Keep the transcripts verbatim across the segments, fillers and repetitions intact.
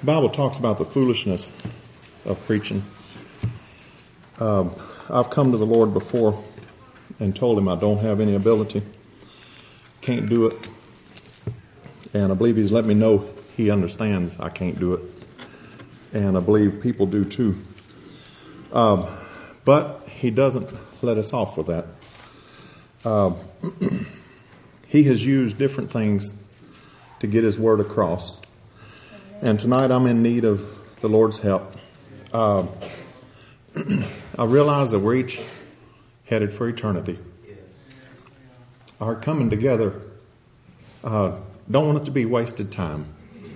The Bible talks about the foolishness of preaching. Uh, I've come to the Lord before and told him I don't have any ability, can't do it. And I believe he's let me know he understands I can't do it. And I believe people do too. Um, but he doesn't let us off with that. Uh, he has used different things to get his word across. And tonight I'm in need of the Lord's help. Uh, I realize that we're each headed for eternity. Our coming together, uh, don't want it to be wasted time.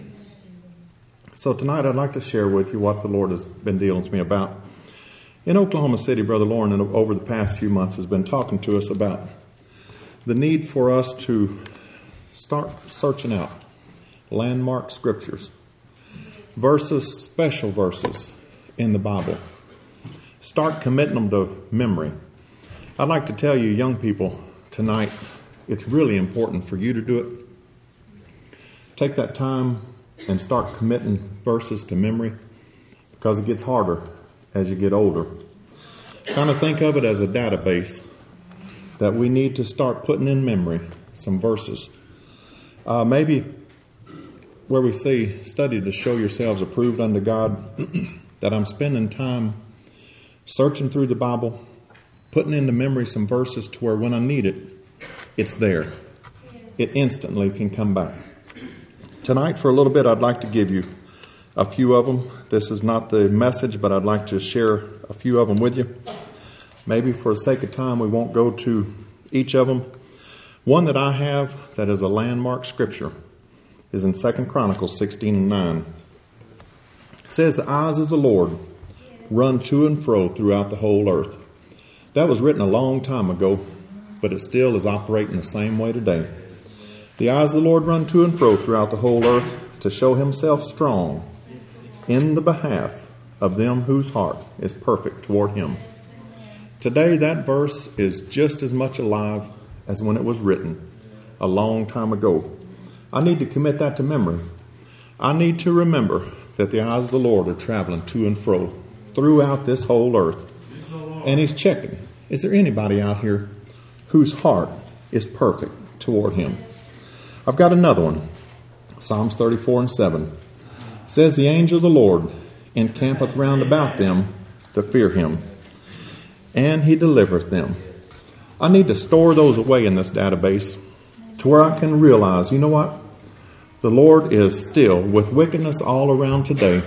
So tonight I'd like to share with you what the Lord has been dealing with me about. In Oklahoma City, Brother Lauren, over the past few months, has been talking to us about the need for us to start searching out landmark scriptures, verses, special verses in the Bible. Start committing them to memory. I'd like to tell you, young people, tonight, it's really important for you to do it. Take that time and start committing verses to memory, because it gets harder as you get older. Kind of think of it as a database that we need to start putting in memory some verses. Uh, maybe where we say, study to show yourselves approved unto God, that I'm spending time searching through the Bible, putting into memory some verses to where when I need it, it's there. It instantly can come back. Tonight, for a little bit, I'd like to give you a few of them. This is not the message, but I'd like to share a few of them with you. Maybe for the sake of time, we won't go to each of them. One that I have that is a landmark scripture is in Second Chronicles sixteen and nine. It says, the eyes of the Lord run to and fro throughout the whole earth. That was written a long time ago, but it still is operating the same way today. The eyes of the Lord run to and fro throughout the whole earth to show himself strong in the behalf of them whose heart is perfect toward him. Today, that verse is just as much alive as when it was written a long time ago. I need to commit that to memory. I need to remember that the eyes of the Lord are traveling to and fro throughout this whole earth. And he's checking, is there anybody out here whose heart is perfect toward him? I've got another one. Psalms thirty-four and seven. It says, the angel of the Lord encampeth round about them that fear him, and he delivereth them. I need to store those away in this database to where I can realize, you know what? The Lord is still, with wickedness all around today,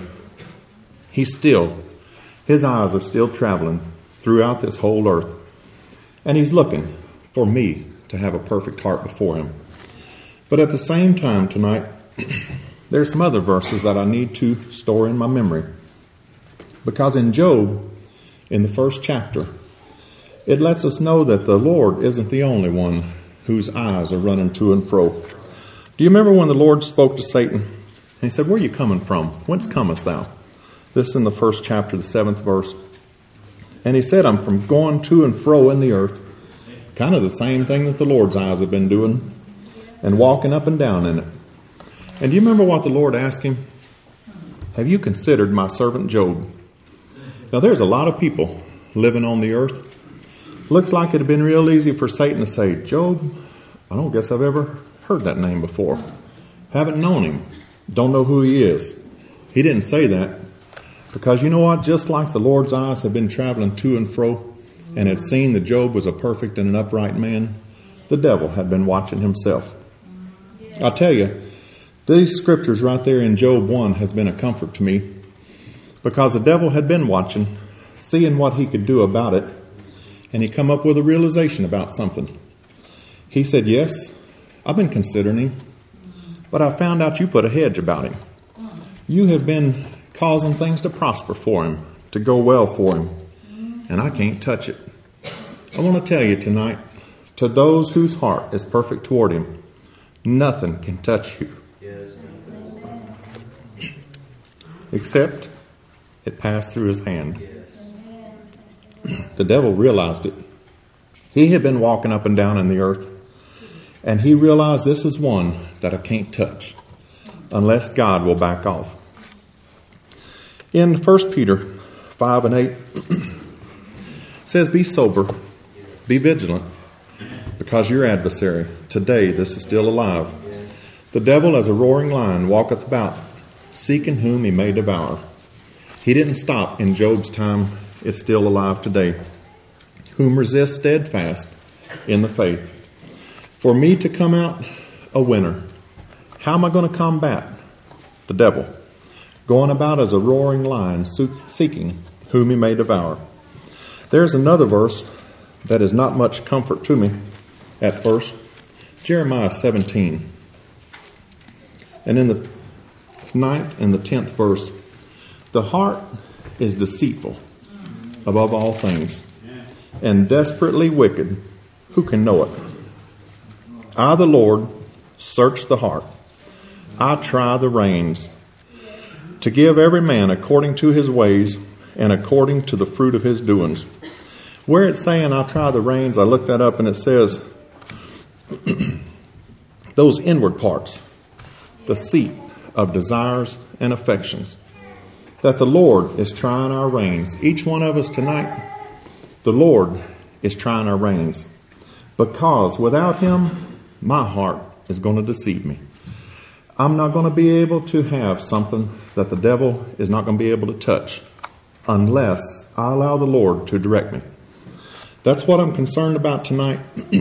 he's still, his eyes are still traveling throughout this whole earth. And he's looking for me to have a perfect heart before him. But at the same time tonight, there's some other verses that I need to store in my memory. Because in Job, in the first chapter, it lets us know that the Lord isn't the only one whose eyes are running to and fro. Do you remember when the Lord spoke to Satan? And he said, where are you coming from? Whence comest thou? This is in the first chapter, the seventh verse. And he said, I'm from going to and fro in the earth. Kind of the same thing that the Lord's eyes have been doing, and walking up and down in it. And do you remember what the Lord asked him? Have you considered my servant Job? Now there's a lot of people living on the earth. Looks like it had been real easy for Satan to say, Job, I don't guess I've ever heard that name before. Haven't known him. Don't know who he is. He didn't say that. Because you know what? Just like the Lord's eyes have been traveling to and fro and had seen that Job was a perfect and an upright man, the devil had been watching himself. I'll tell you, these scriptures right there in Job one has been a comfort to me, because the devil had been watching, seeing what he could do about it, and he come up with a realization about something. He said, yes, I've been considering him, but I found out you put a hedge about him. You have been causing things to prosper for him, to go well for him, and I can't touch it. I want to tell you tonight, to those whose heart is perfect toward him, nothing can touch you. Except it passed through his hand. The devil realized it. He had been walking up and down in the earth, and he realized this is one that I can't touch unless God will back off. In First Peter five and eight, it says, be sober, be vigilant, because your adversary, today this is still alive. The devil as a roaring lion walketh about, seeking whom he may devour. He didn't stop in Job's time, it's still alive today. Whom resist steadfast in the faith. For me to come out a winner, how am I going to combat the devil? Going about as a roaring lion, seeking whom he may devour. There's another verse that is not much comfort to me at first. Jeremiah seventeen. And in the ninth and the tenth verse, the heart is deceitful above all things, and desperately wicked. Who can know it? I, the Lord, search the heart. I try the reins, to give every man according to his ways and according to the fruit of his doings. Where it's saying I try the reins, I looked that up and it says those inward parts, the seat of desires and affections, that the Lord is trying our reins. Each one of us tonight, the Lord is trying our reins. Because without Him, my heart is going to deceive me. I'm not going to be able to have something that the devil is not going to be able to touch unless I allow the Lord to direct me. That's what I'm concerned about tonight.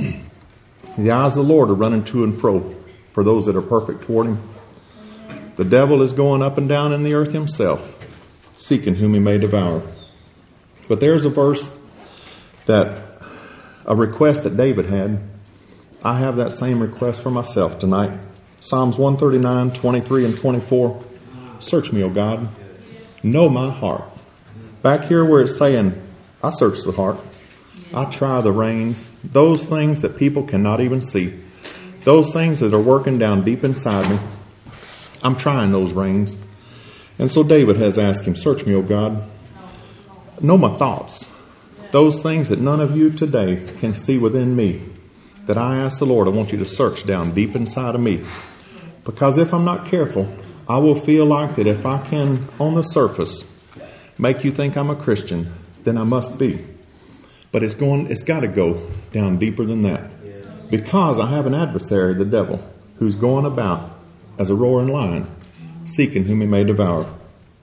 The eyes of the Lord are running to and fro for those that are perfect toward Him. The devil is going up and down in the earth himself, seeking whom he may devour. But there's a verse that, a request that David had. I have that same request for myself tonight. Psalms one thirty-nine, twenty-three and twenty-four. Search me, O God. Know my heart. Back here where it's saying, I search the heart. I try the reins. Those things that people cannot even see. Those things that are working down deep inside me. I'm trying those reins. And so David has asked him, search me, O God. Know my thoughts. Those things that none of you today can see within me. That I ask the Lord, I want you to search down deep inside of me. Because if I'm not careful, I will feel like that if I can, on the surface, make you think I'm a Christian, then I must be. But it's going, it's got to go down deeper than that. Because I have an adversary, the devil, who's going about as a roaring lion, seeking whom he may devour.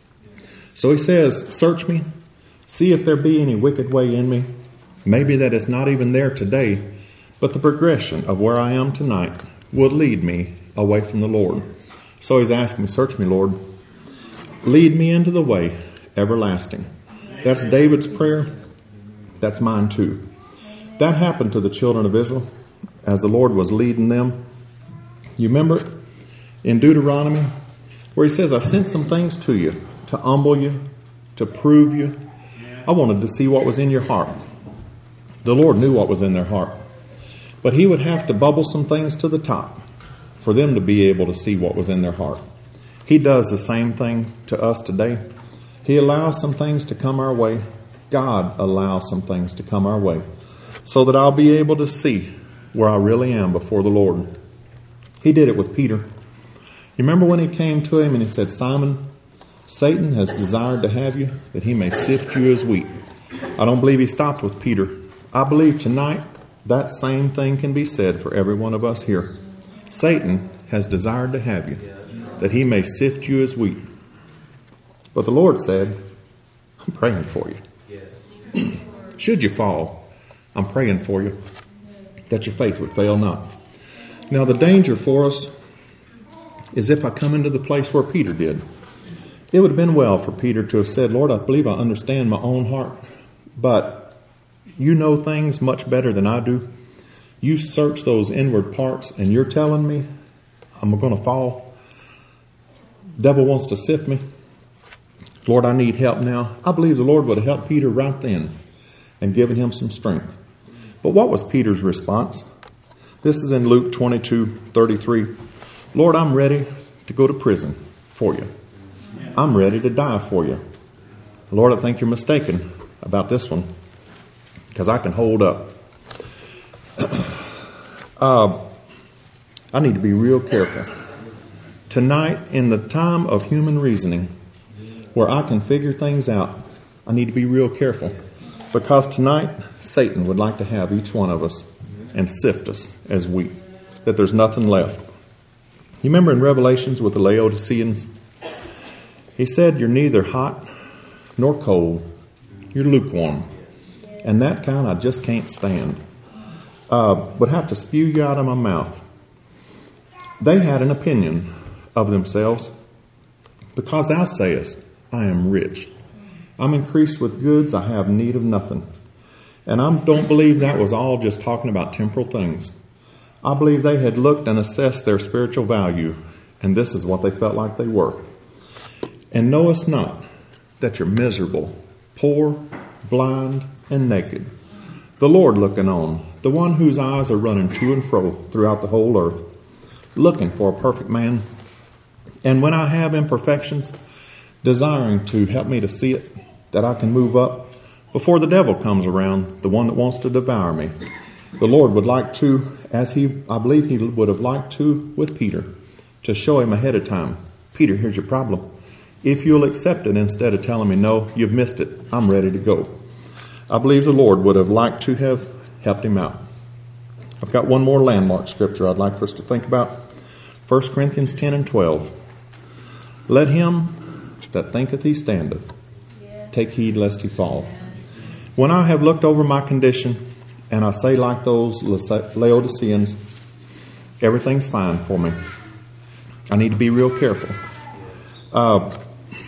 So he says, search me, see if there be any wicked way in me. Maybe that it's not even there today, but the progression of where I am tonight will lead me away from the Lord. So he's asking me, search me, Lord. Lead me into the way everlasting. That's David's prayer. That's mine too. That happened to the children of Israel as the Lord was leading them. You remember in Deuteronomy where he says, I sent some things to you to humble you, to prove you. I wanted to see what was in your heart. The Lord knew what was in their heart. But he would have to bubble some things to the top for them to be able to see what was in their heart. He does the same thing to us today. He allows some things to come our way. God allows some things to come our way so that I'll be able to see where I really am before the Lord. He did it with Peter. You remember when he came to him and he said, Simon, Satan has desired to have you that he may sift you as wheat. I don't believe he stopped with Peter. I believe tonight that same thing can be said for every one of us here. Satan has desired to have you, that he may sift you as wheat. But the Lord said, I'm praying for you. Should you fall, I'm praying for you, that your faith would fail not. Now the danger for us is if I come into the place where Peter did. It would have been well for Peter to have said, Lord, I believe I understand my own heart, but you know things much better than I do. You search those inward parts and you're telling me I'm going to fall. Devil wants to sift me. Lord, I need help now. I believe the Lord would have helped Peter right then and given him some strength. But what was Peter's response? This is in Luke twenty-two thirty-three. Lord, I'm ready to go to prison for you. I'm ready to die for you. Lord, I think you're mistaken about this one because I can hold up. uh, I need to be real careful. Tonight, in the time of human reasoning, where I can figure things out, I need to be real careful. Because tonight, Satan would like to have each one of us and sift us as wheat, that there's nothing left. You remember in Revelations with the Laodiceans? He said, you're neither hot nor cold. You're lukewarm. And that kind I just can't stand. Uh, would have to spew you out of my mouth. They had an opinion of themselves. Because thou sayest, I am rich. I'm increased with goods. I have need of nothing. And I don't believe that was all just talking about temporal things. I believe they had looked and assessed their spiritual value. And this is what they felt like they were. And knowest not that you're miserable, poor, blind, and naked. The Lord looking on, the one whose eyes are running to and fro throughout the whole earth, looking for a perfect man. And when I have imperfections, desiring to help me to see it, that I can move up before the devil comes around, the one that wants to devour me. The Lord would like to, as he, I believe he would have liked to with Peter, to show him ahead of time, Peter, here's your problem. If you'll accept it instead of telling me, no, you've missed it, I'm ready to go. I believe the Lord would have liked to have helped him out. I've got one more landmark scripture I'd like for us to think about. First Corinthians ten and twelve. Let him that thinketh he standeth take heed lest he fall. When I have looked over my condition and I say like those Laodiceans, everything's fine for me. I need to be real careful. Uh,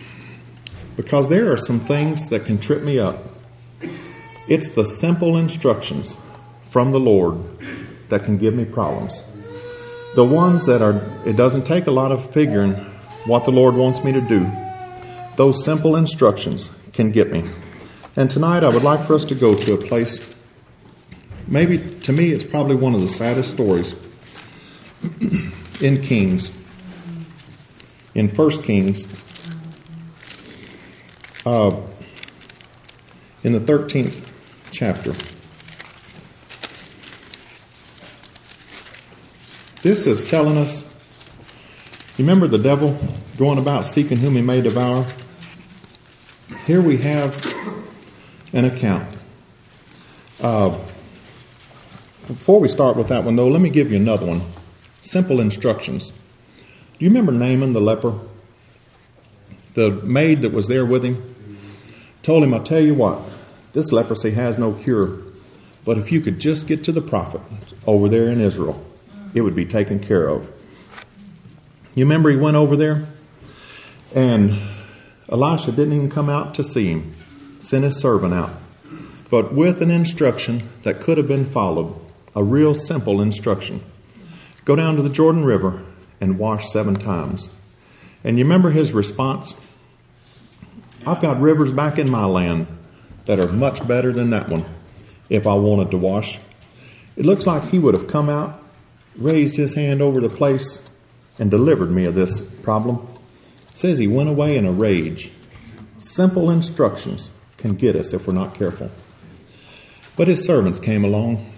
because there are some things that can trip me up. It's the simple instructions from the Lord that can give me problems. The ones that are, it doesn't take a lot of figuring what the Lord wants me to do. Those simple instructions can get me. And tonight I would like for us to go to a place, maybe to me it's probably one of the saddest stories in Kings. In First Kings, uh, in the thirteenth chapter. This is telling us, you remember the devil going about seeking whom he may devour? Here we have an account. Uh, before we start with that one, though, let me give you another one. Simple instructions. Do you remember Naaman the leper? The maid that was there with him told him, I tell you what, this leprosy has no cure. But if you could just get to the prophet over there in Israel, it would be taken care of. You remember he went over there and Elisha didn't even come out to see him. Sent his servant out. But with an instruction that could have been followed. A real simple instruction. Go down to the Jordan River and wash seven times. And you remember his response? I've got rivers back in my land that are much better than that one if I wanted to wash. It looks like he would have come out, raised his hand over the place, and delivered me of this problem. It says he went away in a rage. Simple instructions can get us if we're not careful. But his servants came along.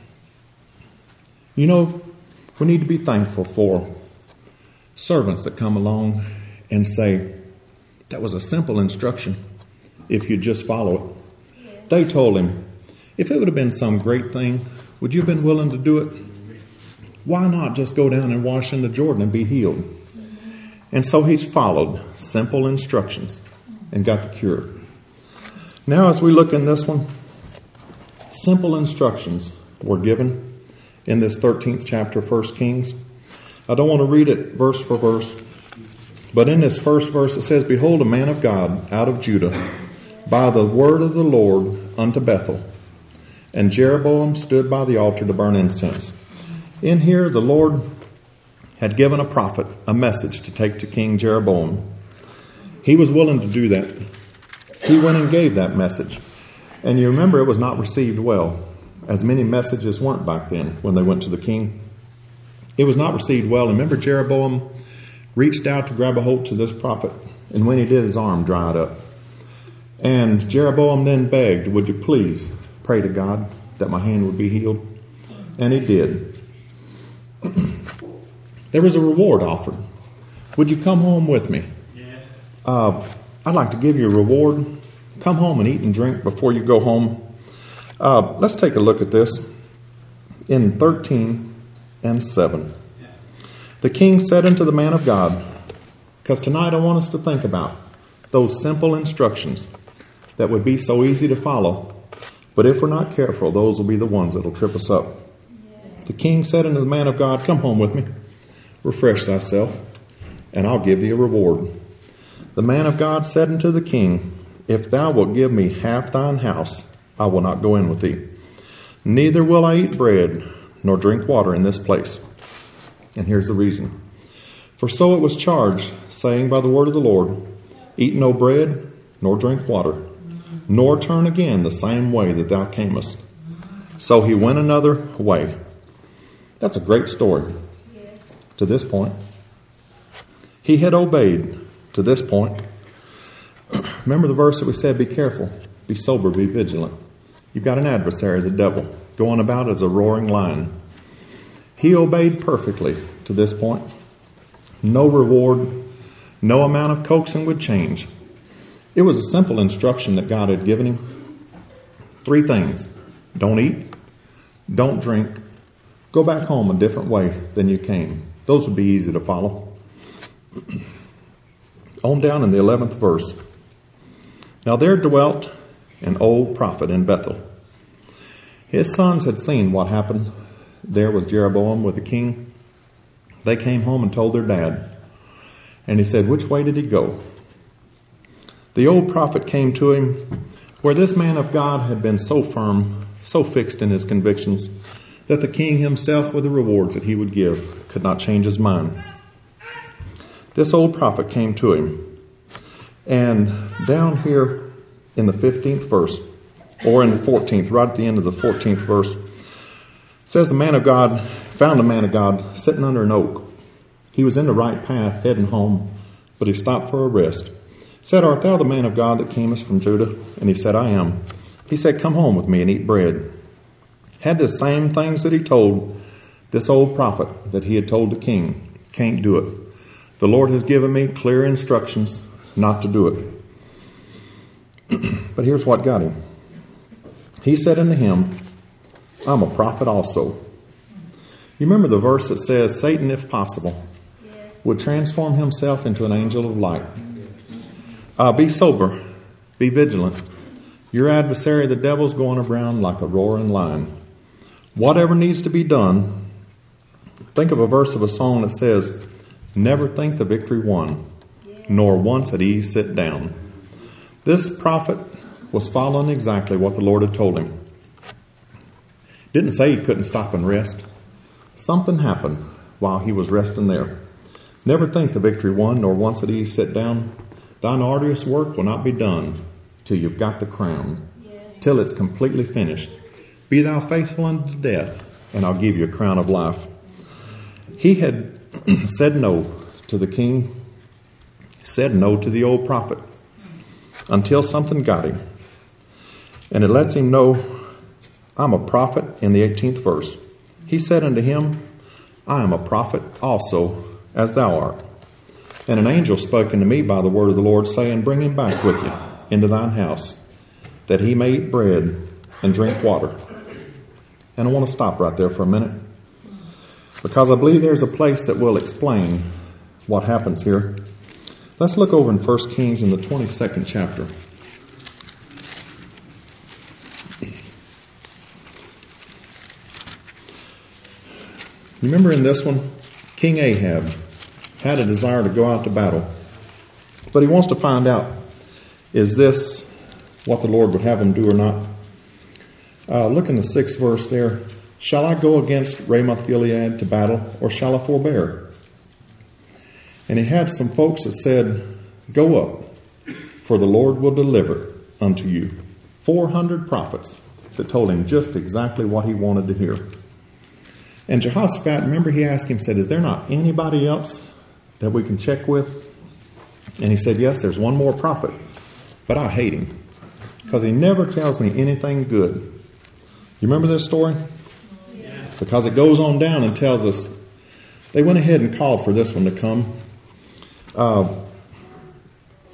You know, we need to be thankful for servants that come along and say, that was a simple instruction if you just follow it. They told him, if it would have been some great thing, would you have been willing to do it? Why not just go down and wash in the Jordan and be healed? And so he's followed simple instructions and got the cure. Now as we look in this one, simple instructions were given in this thirteenth chapter of First Kings. I don't want to read it verse for verse, but in this first verse it says, Behold, a man of God out of Judah, by the word of the Lord unto Bethel. And Jeroboam stood by the altar to burn incense. In here the Lord had given a prophet a message to take to King Jeroboam. He was willing to do that. He went and gave that message. And you remember it was not received well, as many messages weren't back then when they went to the king. It was not received well. And remember Jeroboam reached out to grab a hold to this prophet. And when he did, his arm dried up. And Jeroboam then begged, would you please pray to God that my hand would be healed? And he did. There was a reward offered. Would you come home with me? Uh, I'd like to give you a reward. Come home and eat and drink before you go home. Uh, let's take a look at this in thirteen and seven. The king said unto the man of God, because tonight I want us to think about those simple instructions that would be so easy to follow, but if we're not careful, those will be the ones that will trip us up. Yes. The king said unto the man of God, come home with me, refresh thyself, and I'll give thee a reward. The man of God said unto the king, if thou wilt give me half thine house, I will not go in with thee. Neither will I eat bread, nor drink water in this place. And here's the reason. For so it was charged, saying by the word of the Lord, eat no bread, nor drink water, nor turn again the same way that thou camest. So he went another way. That's a great story. Yes. To this point. He had obeyed to this point. Remember the verse that we said, be careful, be sober, be vigilant. You've got an adversary, the devil, going about as a roaring lion. He obeyed perfectly to this point. No reward, no amount of coaxing would change. It was a simple instruction that God had given him. Three things. Don't eat, don't drink, go back home a different way than you came. Those would be easy to follow. On down in the eleventh verse. Now there dwelt an old prophet in Bethel. His sons had seen what happened there with Jeroboam, with the king. They came home and told their dad. And he said, which way did he go? The old prophet came to him where this man of God had been so firm, so fixed in his convictions, that the king himself, with the rewards that he would give, could not change his mind. This old prophet came to him. And down here in the fifteenth verse, or in the fourteenth, right at the end of the fourteenth verse, says the man of God found a man of God sitting under an oak. He was in the right path, heading home, but he stopped for a rest. Said, art thou the man of God that camest from Judah? And he said, I am. He said, come home with me and eat bread. Had the same things that he told this old prophet that he had told the king. Can't do it. The Lord has given me clear instructions not to do it. But here's what got him. He said unto him, I'm a prophet also. You remember the verse that says, Satan, if possible, yes, would transform himself into an angel of light. Uh, be sober. Be vigilant. Your adversary, the devil's going around like a roaring lion. Whatever needs to be done, think of a verse of a song that says, never think the victory won, nor once at ease sit down. This prophet was following exactly what the Lord had told him. Didn't say he couldn't stop and rest. Something happened while he was resting there. Never think the victory won, nor once at ease sit down. Thine arduous work will not be done till you've got the crown, yes, till it's completely finished. Be thou faithful unto death, and I'll give you a crown of life. He had said no to the king, said no to the old prophet, until something got him. And it lets him know, I'm a prophet in the eighteenth verse. He said unto him, I am a prophet also, as thou art. And an angel spoke unto me by the word of the Lord, saying, bring him back with you into thine house, that he may eat bread and drink water. And I want to stop right there for a minute, because I believe there's a place that will explain what happens here. Let's look over in First Kings in the twenty-second chapter. Remember in this one, King Ahab had a desire to go out to battle, but he wants to find out, is this what the Lord would have him do or not? Uh, look in the sixth verse there. Shall I go against Ramoth Gilead to battle, or shall I forbear? And he had some folks that said, go up, for the Lord will deliver unto you. four hundred prophets that told him just exactly what he wanted to hear. And Jehoshaphat, remember he asked him, said, is there not anybody else that we can check with? And he said, yes, there's one more prophet, but I hate him because he never tells me anything good. You remember this story? Yeah. Because it goes on down and tells us they went ahead and called for this one to come. Uh,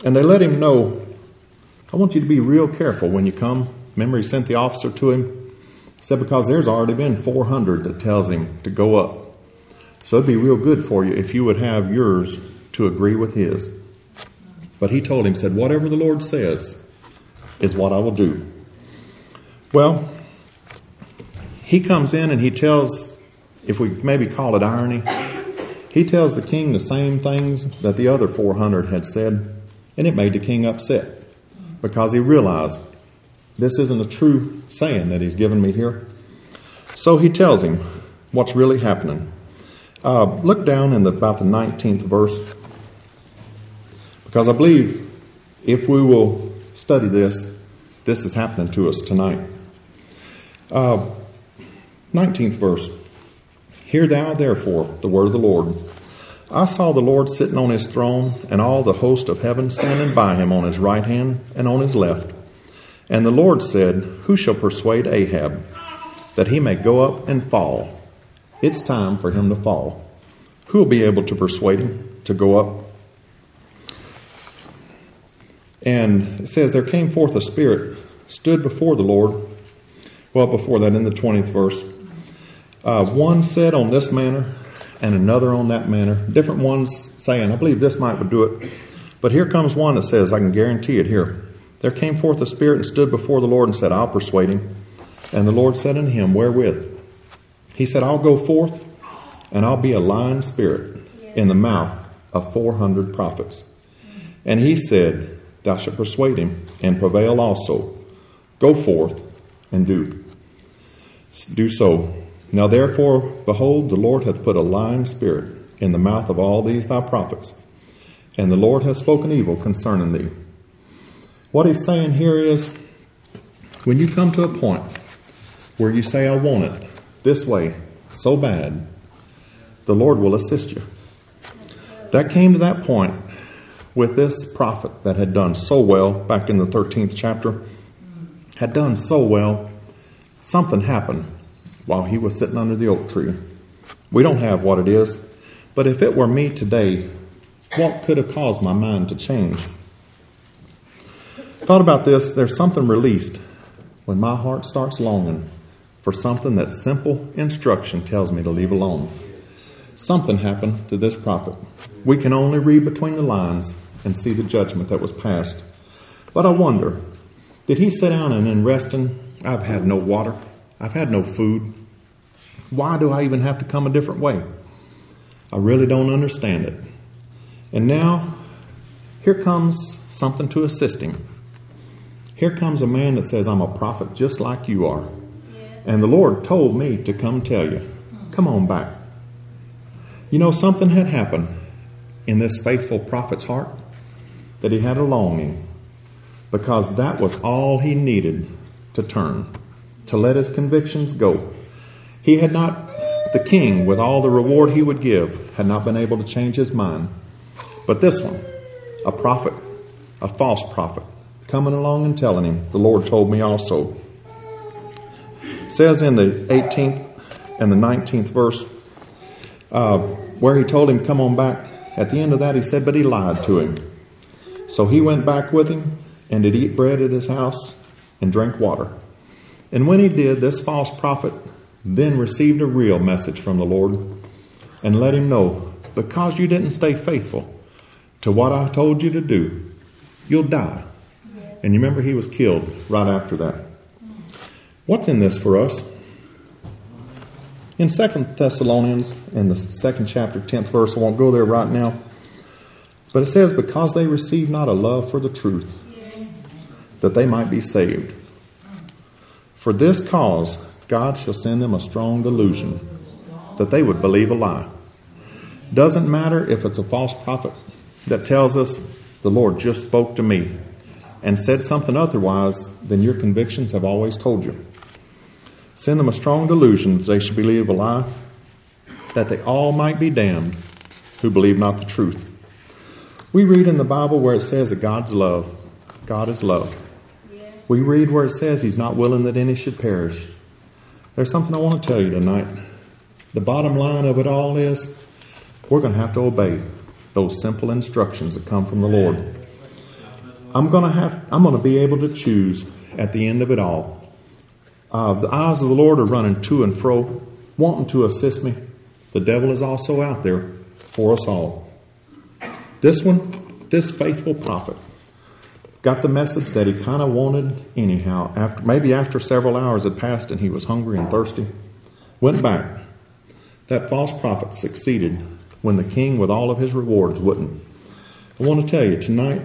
And they let him know, I want you to be real careful when you come. Remember, he sent the officer to him. He said, because there's already been four hundred that tells him to go up. So it'd be real good for you if you would have yours to agree with his. But he told him, said, whatever the Lord says is what I will do. Well, he comes in and he tells, if we maybe call it irony, he tells the king the same things that the other four hundred had said, and it made the king upset because he realized this isn't a true saying that he's given me here. So he tells him what's really happening. Uh, look down in the, about the nineteenth verse, because I believe if we will study this, this is happening to us tonight. Uh, nineteenth verse. Hear thou therefore the word of the Lord. I saw the Lord sitting on his throne, and all the host of heaven standing by him on his right hand and on his left. And the Lord said, who shall persuade Ahab that he may go up and fall? It's time for him to fall. Who will be able to persuade him to go up? And it says, there came forth a spirit, stood before the Lord. Well, before that, in the twentieth verse, uh, one said on this manner, and another on that manner. Different ones saying, I believe this might would do it. But here comes one that says, I can guarantee it here. There came forth a spirit and stood before the Lord and said, I'll persuade him. And the Lord said unto him, wherewith? He said, I'll go forth, and I'll be a lying spirit in the mouth of four hundred prophets. And he said, thou shalt persuade him, and prevail also. Go forth, and do. Do so. Now therefore, behold, the Lord hath put a lying spirit in the mouth of all these thy prophets, and the Lord hath spoken evil concerning thee. What he's saying here is, when you come to a point where you say, I want it this way, so bad, the Lord will assist you. That came to that point with this prophet that had done so well back in the thirteenth chapter, had done so well. Something happened while he was sitting under the oak tree. We don't have what it is, but if it were me today, what could have caused my mind to change? Thought about this. There's something released when my heart starts longing for something that simple instruction tells me to leave alone. Something happened to this prophet. We can only read between the lines and see the judgment that was passed. But I wonder, did he sit down and in resting, I've had no water, I've had no food. Why do I even have to come a different way? I really don't understand it. And now, here comes something to assist him. Here comes a man that says, I'm a prophet just like you are. Yes. And the Lord told me to come tell you, come on back. You know, something had happened in this faithful prophet's heart, that he had a longing, because that was all he needed to turn, to let his convictions go. He had not, the king, with all the reward he would give, had not been able to change his mind. But this one, a prophet, a false prophet, coming along and telling him, the Lord told me also. It says in the eighteenth and the nineteenth verse, uh, where he told him, come on back. At the end of that, he said, but he lied to him. So he went back with him and did eat bread at his house and drank water. And when he did, this false prophet then received a real message from the Lord and let him know, because you didn't stay faithful to what I told you to do, you'll die. Yes. And you remember he was killed right after that. What's in this for us? In Second Thessalonians, in the second chapter, tenth verse, I won't go there right now, but it says, because they received not a love for the truth, yes, that they might be saved. For this cause, God shall send them a strong delusion, that they would believe a lie. Doesn't matter if it's a false prophet that tells us, the Lord just spoke to me and said something otherwise than your convictions have always told you. Send them a strong delusion that they should believe a lie, that they all might be damned who believe not the truth. We read in the Bible where it says that God's love. God is love. Yes. We read where it says he's not willing that any should perish. There's something I want to tell you tonight. The bottom line of it all is we're going to have to obey those simple instructions that come from the Lord. I'm going to have, I'm going to be able to choose at the end of it all. Uh, the eyes of the Lord are running to and fro, wanting to assist me. The devil is also out there for us all. This one, this faithful prophet, got the message that he kind of wanted anyhow. After maybe after several hours had passed and he was hungry and thirsty, went back. That false prophet succeeded when the king with all of his rewards wouldn't. I want to tell you tonight,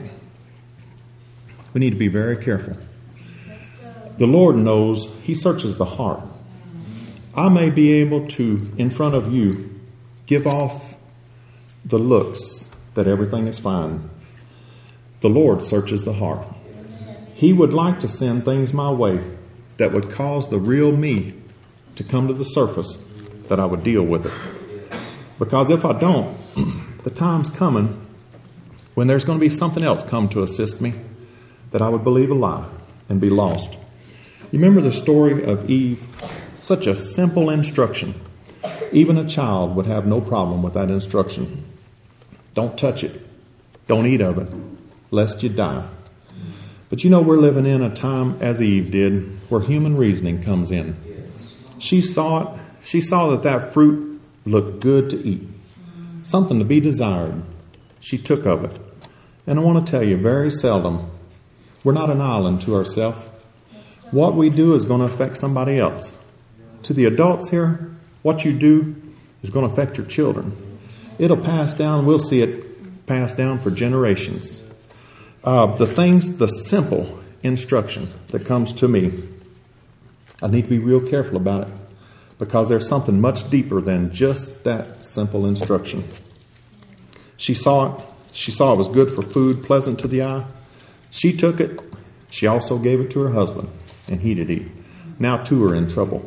we need to be very careful. The Lord knows. He searches the heart. I may be able to, in front of you, give off the looks that everything is fine. The Lord searches the heart. He would like to send things my way that would cause the real me to come to the surface, that I would deal with it. Because if I don't, the time's coming when there's going to be something else come to assist me, that I would believe a lie and be lost. You remember the story of Eve? Such a simple instruction. Even a child would have no problem with that instruction. Don't touch it. Don't eat of it, lest you die. But you know, we're living in a time, as Eve did, where human reasoning comes in. She saw it. She saw that that fruit looked good to eat, something to be desired. She took of it. And I want to tell you, very seldom, we're not an island to ourselves. What we do is going to affect somebody else. To the adults here, what you do is going to affect your children. It'll pass down. We'll see it pass down for generations. Uh, the things, the simple instruction that comes to me, I need to be real careful about it, because there's something much deeper than just that simple instruction. She saw it. She saw it was good for food, pleasant to the eye. She took it. She also gave it to her husband, and he did eat. Now two are in trouble.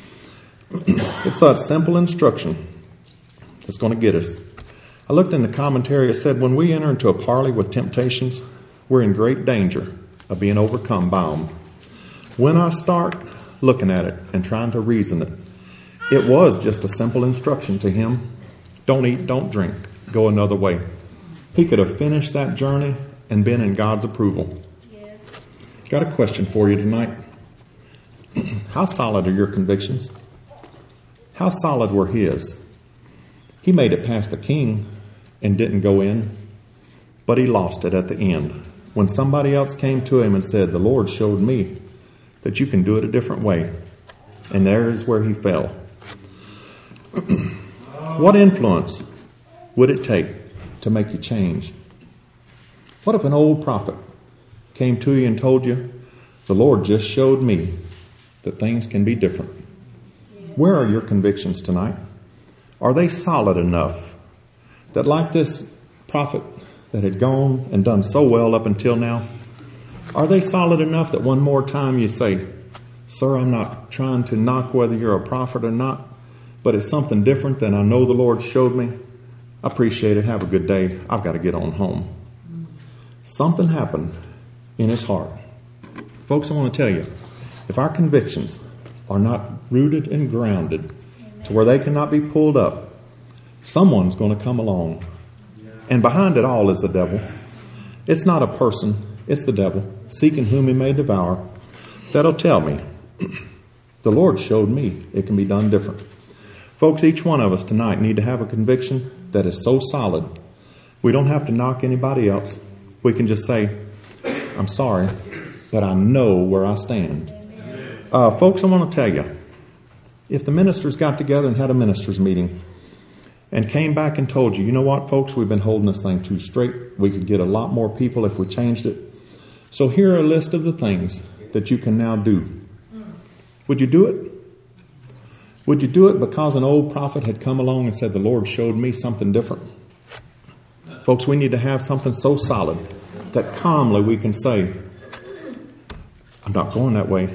It's that simple instruction that's going to get us. I looked in the commentary. It said, when we enter into a parley with temptations, we're in great danger of being overcome by them. When I start looking at it and trying to reason it, it was just a simple instruction to him. Don't eat, don't drink, go another way. He could have finished that journey and been in God's approval. Yes. Got a question for you tonight. How solid are your convictions? How solid were his? He made it past the king and didn't go in, but he lost it at the end. When somebody else came to him and said, the Lord showed me that you can do it a different way. And there is where he fell. What influence would it take to make you change? What if an old prophet came to you and told you, the Lord just showed me that things can be different? Where are your convictions tonight? Are they solid enough that, like this prophet that had gone and done so well up until now, are they solid enough that one more time you say, sir, I'm not trying to knock whether you're a prophet or not, but it's something different than I know the Lord showed me. I appreciate it. Have a good day. I've got to get on home. Something happened in his heart. Folks, I want to tell you, if our convictions are not rooted and grounded to where they cannot be pulled up, someone's going to come along. And behind it all is the devil. It's not a person. It's the devil, seeking whom he may devour. That'll tell me, the Lord showed me it can be done different. Folks, each one of us tonight need to have a conviction that is so solid. We don't have to knock anybody else. We can just say, I'm sorry, but I know where I stand. Uh, folks, I want to tell you, if the ministers got together and had a ministers meeting and came back and told you, you know what, folks, we've been holding this thing too straight. We could get a lot more people if we changed it. So here are a list of the things that you can now do. Would you do it? Would you do it because an old prophet had come along and said, the Lord showed me something different? Folks, we need to have something so solid that calmly we can say, I'm not going that way.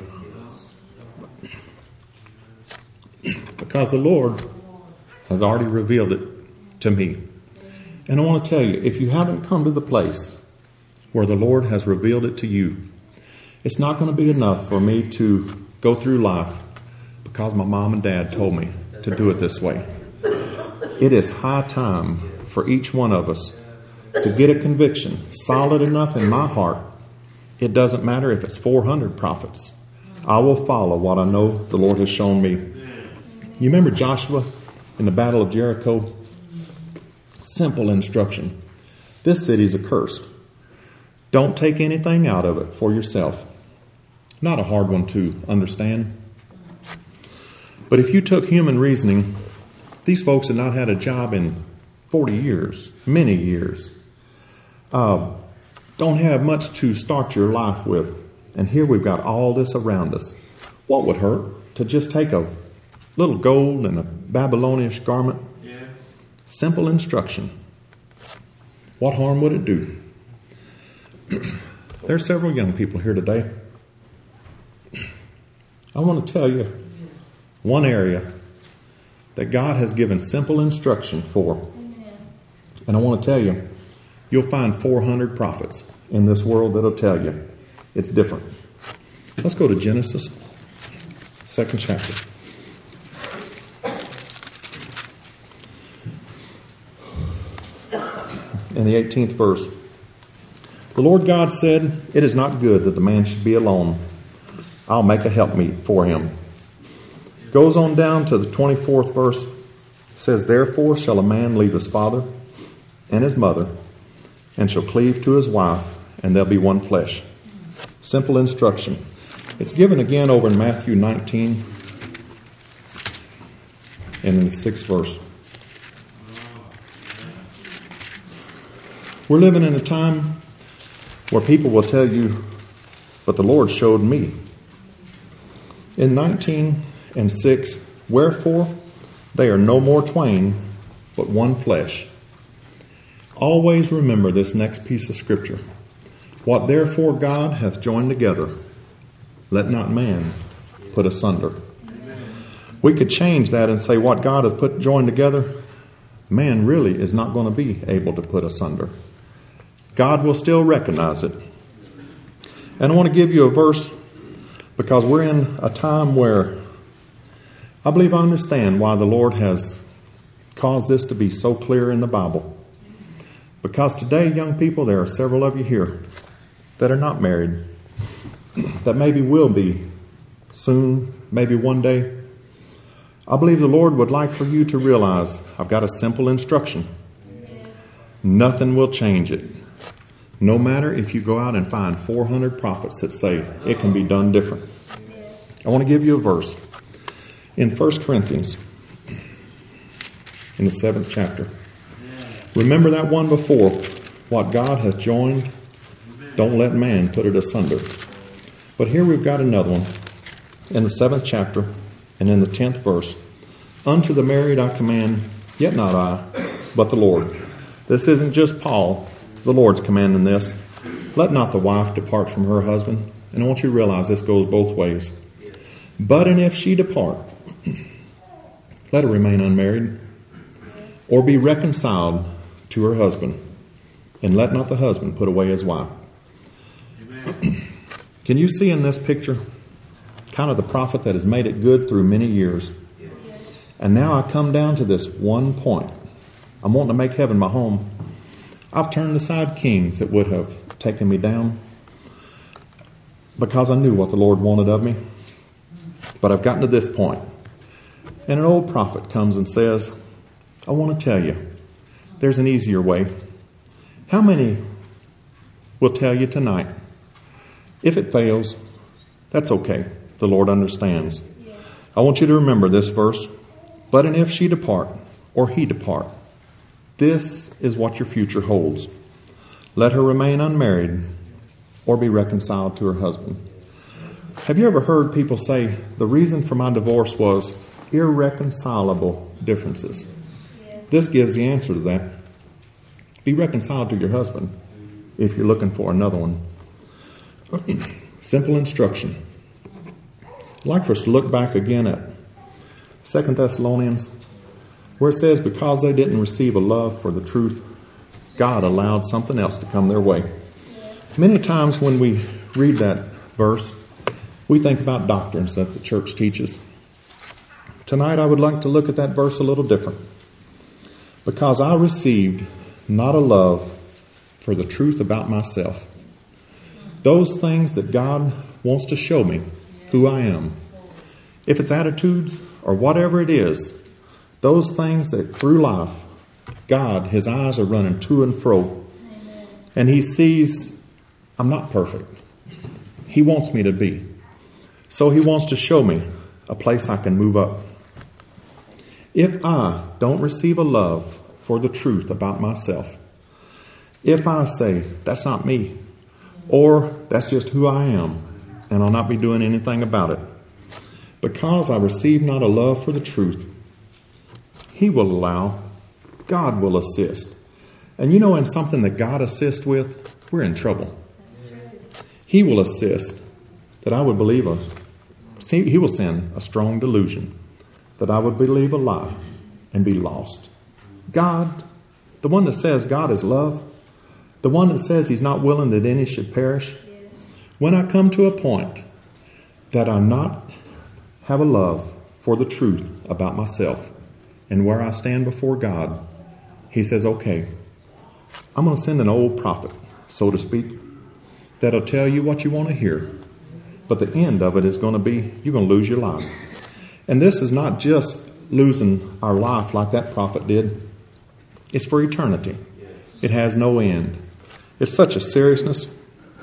Because the Lord has already revealed it to me. And I want to tell you, if you haven't come to the place where the Lord has revealed it to you, it's not going to be enough for me to go through life because my mom and dad told me to do it this way. It is high time for each one of us to get a conviction solid enough in my heart It doesn't matter if it's four hundred prophets. I will follow what I know the Lord has shown me. You remember Joshua in the Battle of Jericho? Simple instruction. This city's accursed. Don't take anything out of it for yourself. Not a hard one to understand. But if you took human reasoning, these folks had not had a job in forty years, many years. Uh, don't have much to start your life with. And here we've got all this around us. What would hurt to just take a little gold and a Babylonish garment? Yeah. Simple instruction. What harm would it do? There are several young people here today. I want to tell you one area that God has given simple instruction for. And I want to tell you, you'll find four hundred prophets in this world that'll tell you it's different. Let's go to Genesis, second chapter. In the eighteenth verse. The Lord God said, it is not good that the man should be alone. I'll make a helpmeet for him. Goes on down to the twenty-fourth verse. It says, therefore shall a man leave his father and his mother, and shall cleave to his wife, and they'll be one flesh. Simple instruction. It's given again over in Matthew nineteen and in the sixth verse. We're living in a time where people will tell you, but the Lord showed me. In nineteen and six, wherefore they are no more twain, but one flesh. Always remember this next piece of scripture. What therefore God hath joined together, let not man put asunder. We could change that and say what God has put joined together, man really is not going to be able to put asunder. God will still recognize it. And I want to give you a verse because we're in a time where I believe I understand why the Lord has caused this to be so clear in the Bible. Because today, young people, there are several of you here that are not married, that maybe will be soon, maybe one day. I believe the Lord would like for you to realize I've got a simple instruction. Nothing will change it. No matter if you go out and find four hundred prophets that say it can be done different. I want to give you a verse in First Corinthians in the seventh chapter. Remember that one before. What God hath joined, don't let man put it asunder. But here we've got another one in the seventh chapter and in the tenth verse. Unto the married I command, yet not I, but the Lord. This isn't just Paul. The Lord's commanding this. Let not the wife depart from her husband. And I want you to realize this goes both ways. But and if she depart, let her remain unmarried, or be reconciled to her husband, and let not the husband put away his wife. Can you see in this picture kind of the prophet that has made it good through many years? And now I come down to this one point. I'm wanting to make heaven my home. I've turned aside kings that would have taken me down because I knew what the Lord wanted of me. But I've gotten to this point. And an old prophet comes and says, I want to tell you, there's an easier way. How many will tell you tonight, if it fails, that's okay. The Lord understands. Yes. I want you to remember this verse. But and if she depart, or he depart, this is what your future holds. Let her remain unmarried, or be reconciled to her husband. Have you ever heard people say, the reason for my divorce was irreconcilable differences? Yes. This gives the answer to that. Be reconciled to your husband if you're looking for another one. Simple instruction. I'd like for us to look back again at Second Thessalonians, where it says, because they didn't receive a love for the truth, God allowed something else to come their way. Many times when we read that verse, we think about doctrines that the church teaches. Tonight I would like to look at that verse a little different. Because I received not a love for the truth about myself, Those things that God wants to show me who I am. If it's attitudes or whatever it is, those things that through life, God, His eyes are running to and fro. And He sees I'm not perfect. He wants me to be. So He wants to show me a place I can move up. If I don't receive a love for the truth about myself, if I say, that's not me, or that's just who I am, and I'll not be doing anything about it, because I receive not a love for the truth, He will allow, God will assist. And you know, in something that God assists with, we're in trouble. He will assist that I would believe a, He will send a strong delusion that I would believe a lie and be lost. God, the one that says God is love, the one that says He's not willing that any should perish, when I come to a point that I not have a love for the truth about myself and where I stand before God, He says, okay, I'm going to send an old prophet, so to speak, that'll tell you what you want to hear. But the end of it is going to be, you're going to lose your life. And this is not just losing our life like that prophet did. It's for eternity. It has no end. It's such a seriousness.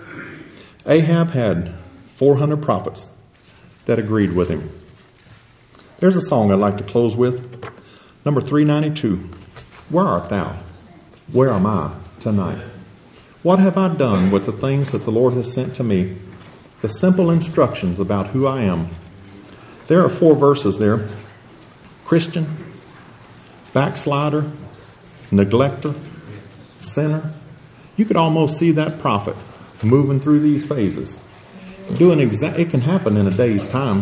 Ahab had four hundred prophets that agreed with him. There's a song I'd like to close with. Number three ninety-two. Where art thou? Where am I tonight? What have I done with the things that the Lord has sent to me? The simple instructions about who I am. There are four verses there. Christian, backslider, neglecter, sinner. You could almost see that prophet moving through these phases. Doing exa- it can happen in a day's time.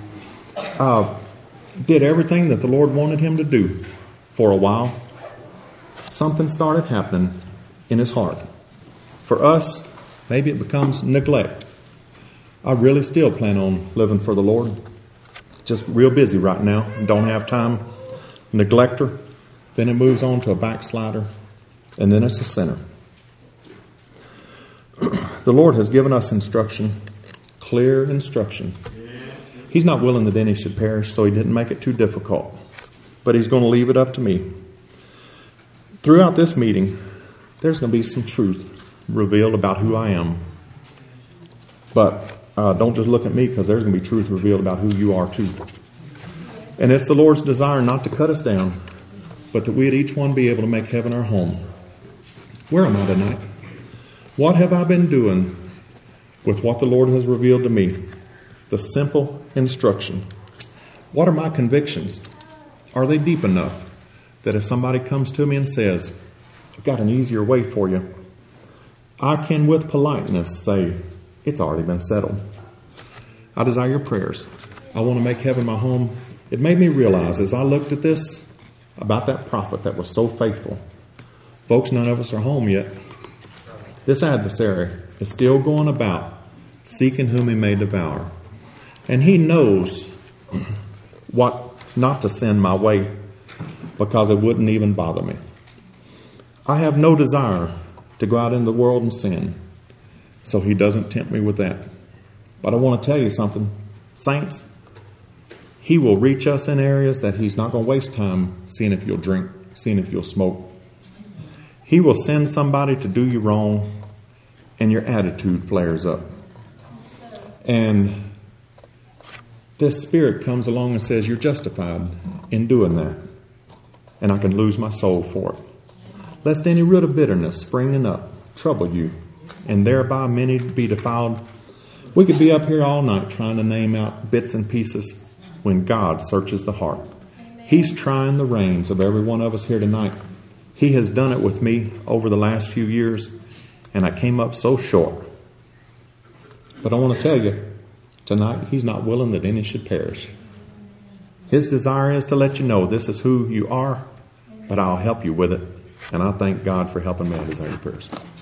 Uh, did everything that the Lord wanted him to do for a while. Something started happening in his heart. For us, maybe it becomes neglect. I really still plan on living for the Lord. Just real busy right now. Don't have time. Neglecter. Then it moves on to a backslider. And then it's a sinner. The Lord has given us instruction. Clear instruction. He's not willing that any should perish, so He didn't make it too difficult. But He's going to leave it up to me. Throughout this meeting, there's going to be some truth revealed about who I am. But uh, don't just look at me, because there's going to be truth revealed about who you are too. And it's the Lord's desire not to cut us down, but that we'd each one be able to make heaven our home. Where am I tonight? What have I been doing with what the Lord has revealed to me? The simple instruction. What are my convictions? Are they deep enough that if somebody comes to me and says, I've got an easier way for you, I can with politeness say, it's already been settled. I desire your prayers. I want to make heaven my home. It made me realize as I looked at this about that prophet that was so faithful. Folks, none of us are home yet. This adversary is still going about seeking whom he may devour. And he knows what not to send my way because it wouldn't even bother me. I have no desire to go out in the world and sin, so he doesn't tempt me with that. But I want to tell you something, saints, he will reach us in areas that he's not going to waste time seeing if you'll drink, seeing if you'll smoke. He will send somebody to do you wrong, and your attitude flares up. And this spirit comes along and says, you're justified in doing that. And I can lose my soul for it. Lest any root of bitterness springing up trouble you, and thereby many be defiled. We could be up here all night trying to name out bits and pieces when God searches the heart. He's trying the reins of every one of us here tonight. He has done it with me over the last few years, and I came up so short. But I want to tell you, tonight, He's not willing that any should perish. His desire is to let you know this is who you are, but I'll help you with it. And I thank God for helping me. I desire your prayers.